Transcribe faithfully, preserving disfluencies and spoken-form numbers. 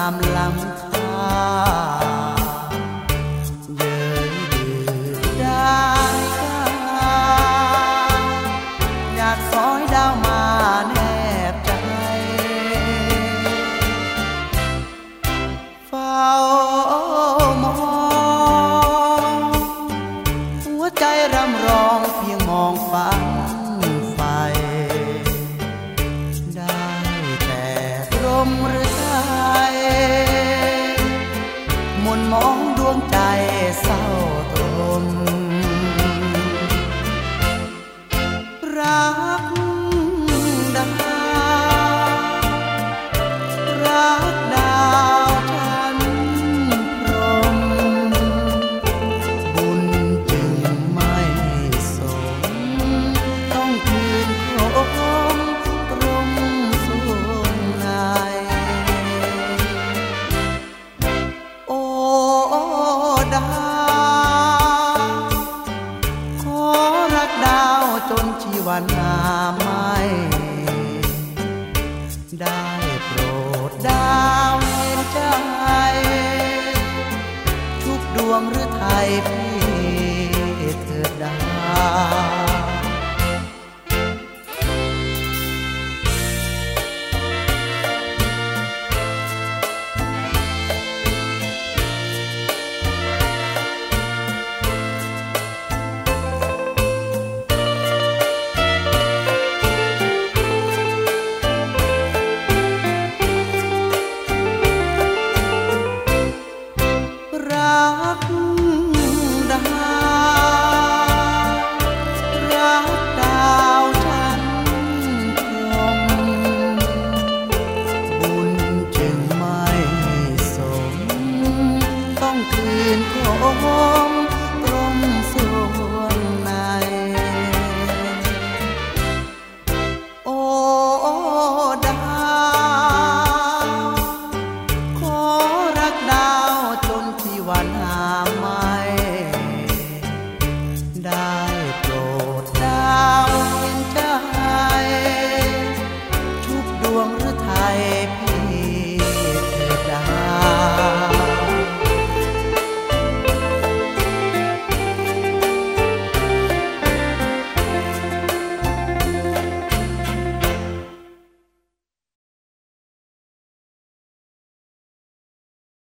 ามล้ำค่าเย้ยได้ค่าอยากสอยดาวมาแนบใจเฝ้ามองหัวใจรำร้องเพียงมองฟ้าไฟได้แต่ตรมหรือไทยมนมองดวงใจเศร้าตรมรักดาวรักดาวฉันพรหมบุญจึงไม่สมต้องคืนคมกรมสวงในโอ้ดาวขอรักดาวจนชีวันนาไม่ได้โปรดดาวเห็นใจทุกดวงหรือไทย